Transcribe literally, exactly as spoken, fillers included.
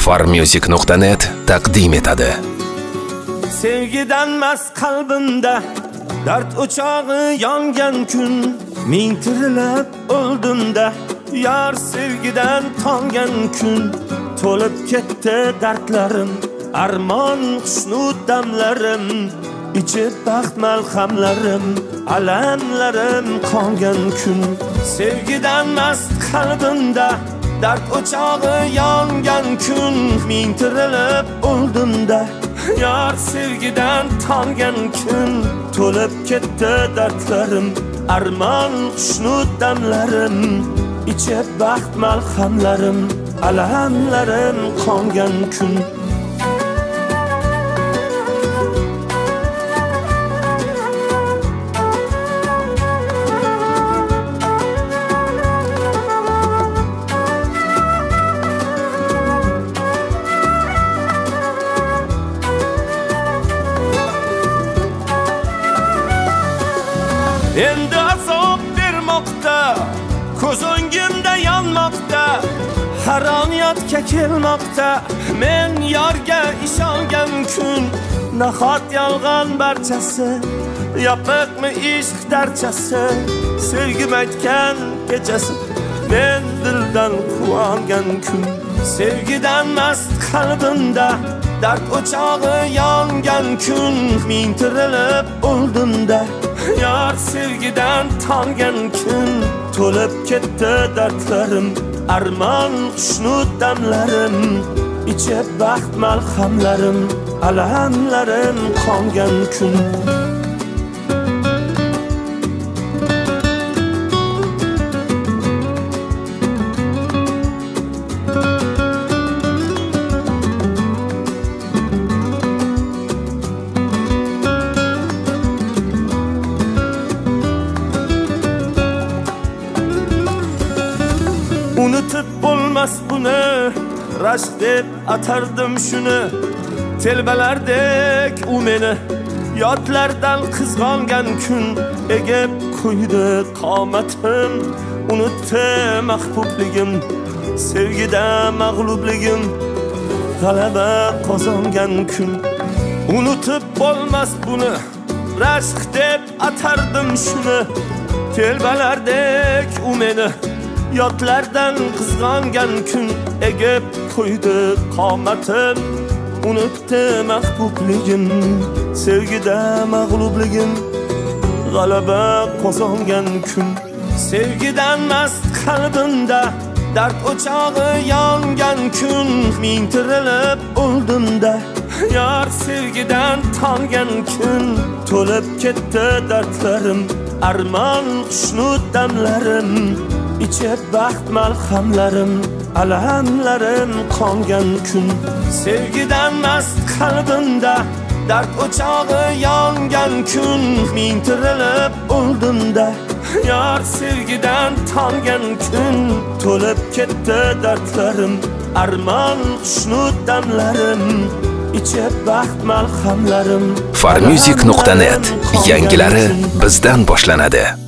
farmusic nuqta net taqdim etadi. Sevgidan mast qalbimda dard o'chog'i yongan kun, ming tirilib o'ldimda yar sevgidan tongan kun. To'lib ketdi dardlarim, armon xushnud damlarim, ichib baxt malhamlarim, alamlarim qongan kun. Sevgidan mast qalbimda dard o'chog'i yongan kun, ming tirilib o'ldimda yar sevgidan tongan kun. To'lib ketdi dardlarim, armon xushnud damlarim, ichib baxt malhamlarim, alamlarim qongan kun. Endi azob bermoqda, ko'z o'ngimda yonmoqda, haroniyatga kelmoqda. Men yorga ishongan kun, nahot yolg'on barchasi, yopiqmi ishq darchasi. Sevgim aytgan kechasi, men dildan quvongan kun. Sevgidan mast qalbimda dard o'chog'i yongan kun, ming tirilib o'ldimda yar sevgidan tongan kun. To'lib ketdi dardlarim, armon xushnud damlarim, ichib baxt malhamlarim, alamlarim qongan kun. Unutib bo'lmas buni, rashk deb atardim shuni. Telbalardek u meni yodlardan qizg'ongan kun. Egib qo'ydi qomatim, unutdi mahbubligim, sevgida mag'lubligim, g'alaba qozongan kun. Unutib bo'lmas buni, rashk deb atardim shuni. Telbalardek u meni yodlardan qizg'ongan kun. Egib qo'ydi qomatim, unutdi mahbubligim, sevgida mag'lubligim, g'alaba qozongan kun. Sevgidan mast qalbimda dard o'chog'i yongan kun, ming tirilib o'ldimda yar sevgidan tongan kun. To'lib ketdi dardlarim, armon xushnud damlarim, ichib baxt malhamlarim, alamlarim qongan kun. Sevgidan mast qalbimda dard o'chog'i yongan kun, ming tirilib o'ldimda yar sevgidan tongan kun. To'lib ketdi dardlarim, armon xushnud damlarim, ichib baxt malhamlarim. farmusic nuqta net yangilari bizdan boshlanadi.